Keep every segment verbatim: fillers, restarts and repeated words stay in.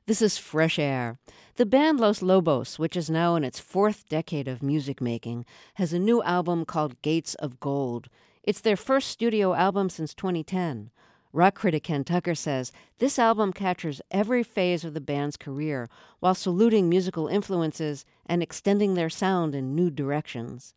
This is Fresh Air. The band Los Lobos, which is now in its fourth decade of music making, has a new album called Gates of Gold. It's their first studio album since twenty ten. Rock critic Ken Tucker says this album captures every phase of the band's career while saluting musical influences and extending their sound in new directions.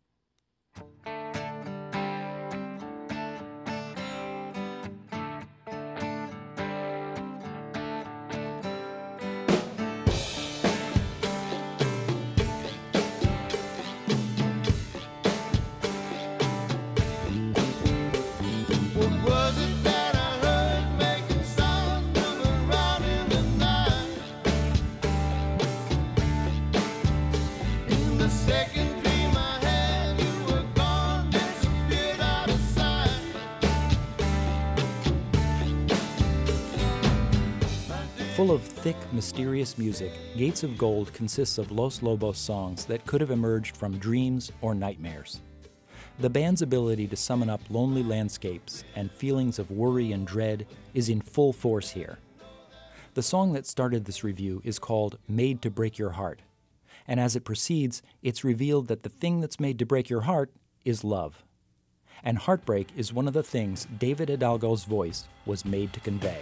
Full of thick, mysterious music, Gates of Gold consists of Los Lobos songs that could have emerged from dreams or nightmares. The band's ability to summon up lonely landscapes and feelings of worry and dread is in full force here. The song that started this review is called Made to Break Your Heart, and as it proceeds, it's revealed that the thing that's made to break your heart is love. And heartbreak is one of the things David Hidalgo's voice was made to convey.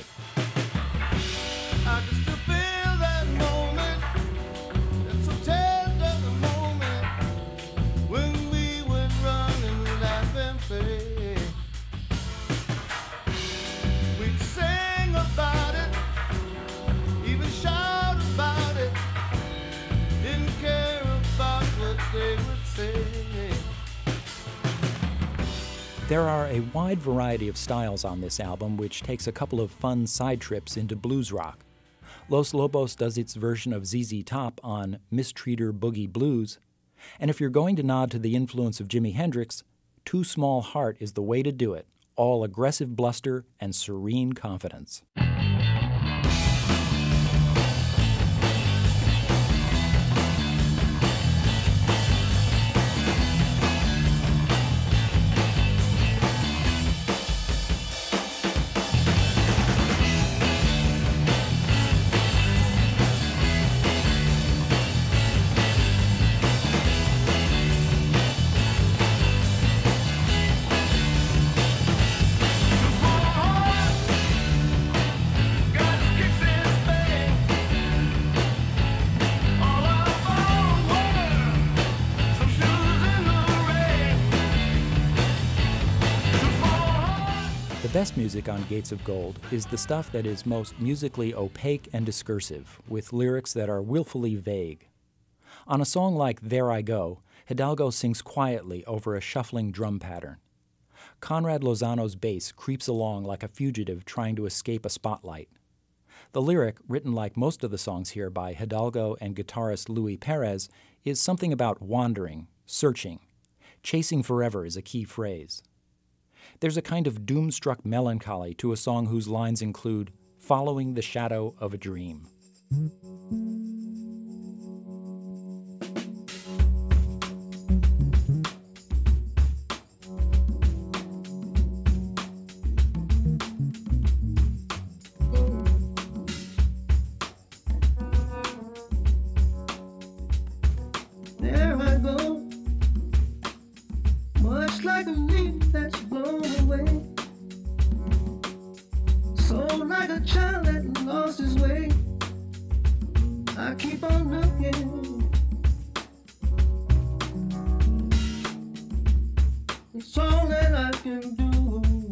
I can still feel that moment, that so tender moment, when we would run and laugh and play. We'd sing about it, even shout about it, didn't care about what they would say. There are a wide variety of styles on this album, which takes a couple of fun side trips into blues rock. Los Lobos does its version of Z Z Top on Mistreater Boogie Blues, and if you're going to nod to the influence of Jimi Hendrix, Too Small Heart is the way to do it, all aggressive bluster and serene confidence. The best music on Gates of Gold is the stuff that is most musically opaque and discursive, with lyrics that are willfully vague. On a song like There I Go, Hidalgo sings quietly over a shuffling drum pattern. Conrad Lozano's bass creeps along like a fugitive trying to escape a spotlight. The lyric, written like most of the songs here by Hidalgo and guitarist Louis Perez, is something about wandering, searching. Chasing forever is a key phrase. There's a kind of doom-struck melancholy to a song whose lines include, following the shadow of a dream. There I go, much like a leaf that's blown away, so like a child that lost his way. I keep on looking, it's all that I can do.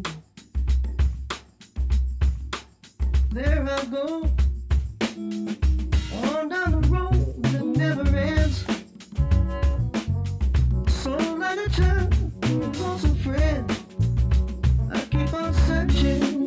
There I go, on down the road that never ends, so like a child who wants a friend. I keep on searching.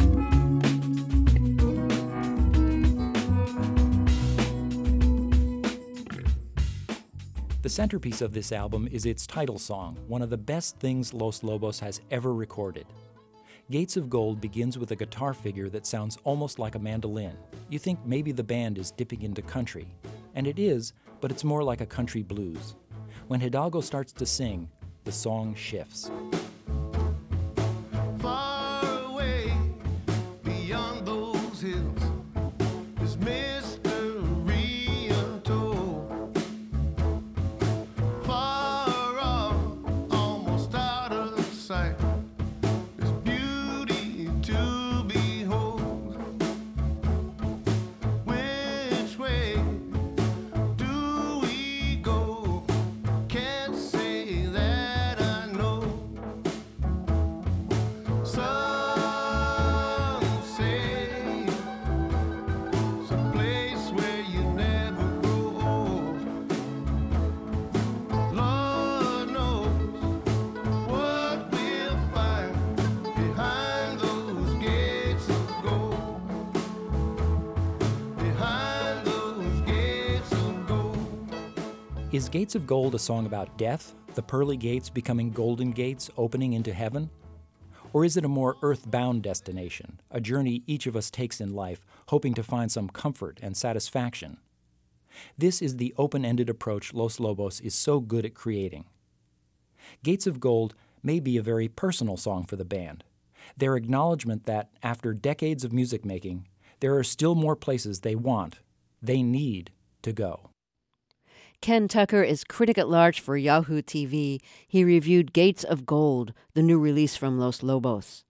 The centerpiece of this album is its title song, one of the best things Los Lobos has ever recorded. Gates of Gold begins with a guitar figure that sounds almost like a mandolin. You think maybe the band is dipping into country, and it is, but it's more like a country blues. When Hidalgo starts to sing, the song shifts. Far away beyond those hills is mist Is Gates of Gold a song about death, the pearly gates becoming golden gates opening into heaven? Or is it a more earth-bound destination, a journey each of us takes in life, hoping to find some comfort and satisfaction? This is the open-ended approach Los Lobos is so good at creating. Gates of Gold may be a very personal song for the band, their acknowledgement that, after decades of music making, there are still more places they want, they need, to go. Ken Tucker is critic at large for Yahoo T V. He reviewed Gates of Gold, the new release from Los Lobos.